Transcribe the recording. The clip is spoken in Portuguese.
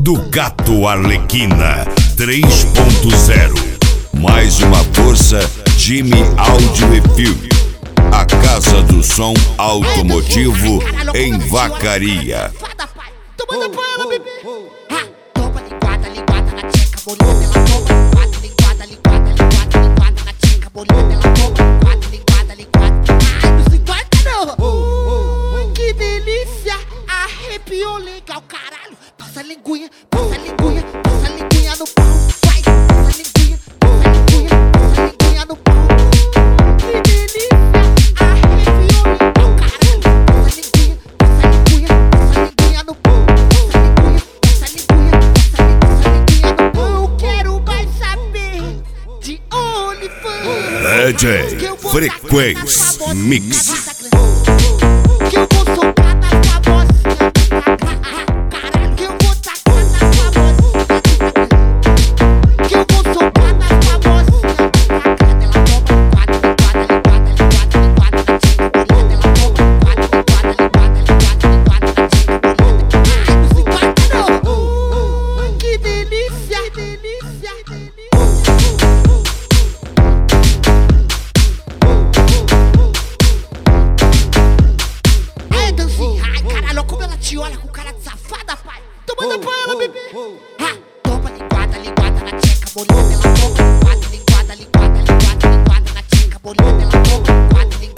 do Gato Arlequina 3.0. Mais uma força, Jimmy Audio e Filme. A casa do som automotivo em Vacaria. Toma bala, bebê. Toma linguada na tcheca, bolinha dela toma. Linguada na tcheca, bolinha dela toma. Linguada. Ai, não se importa não. Que delícia, arrepiou legal, caralho. Passa a linguinha no pau. Vai, passa a linguinha no pau. Que delícia, arrepiou legal, caralho. Passa a linguinha no pau. Eu quero mais saber de OnlyFans. DJ Frequência Mix. Que eu vou socar na sua mocinha. Caralho, que eu vou tacar na sua mocinha. Que eu vou socar na sua mocinha. Ela toma linguada na tcheca, bolada ela toma. Linguada na tcheca, bolada. Ai, não se importa não. Que delícia. Ai, dancinha, ai, caralho, como ela te olha com cara de safada, pai. Toma bala, bebê. Toma linguada na tcheca, bolinha dela toma. Linguada na tcheca, bolinha dela toma.